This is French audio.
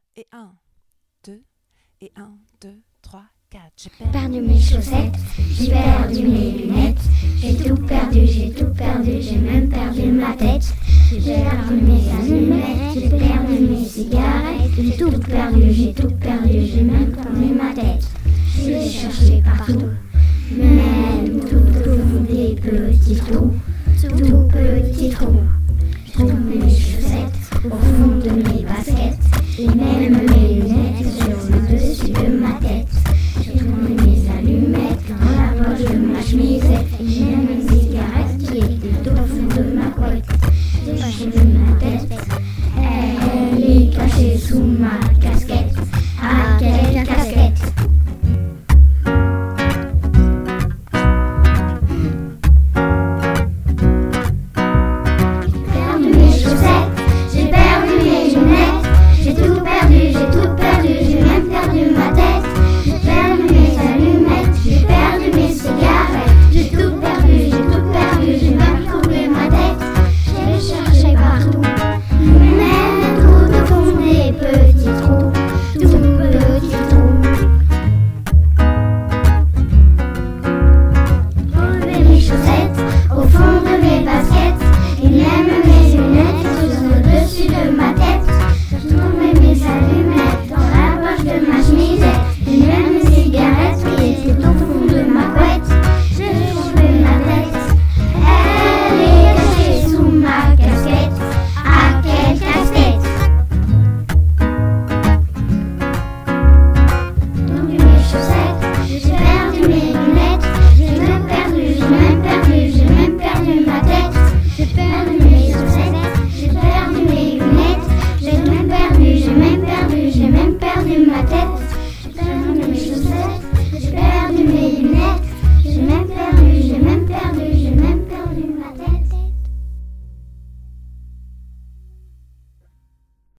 Et 1, 2, et 1, 2, 3, 4. J'ai perdu mes chaussettes, j'ai perdu mes lunettes, j'ai tout perdu, j'ai même perdu ma tête. J'ai perdu mes allumettes, j'ai perdu mes cigarettes, j'ai tout perdu, j'ai même perdu ma tête. J'ai cherché partout, même tout au fond des petits trous, tout petits trous. J'ai trouvé mes chaussettes au fond de mes baskets, et même mes lunettes sur le dessus de ma tête. J'ai trouvé mes allumettes dans la poche de ma chemisette, et même mes cigarettes qui étaient au fond de ma couette. J'ai pas trouvé ma tête, elle est cachée sous ma casquette.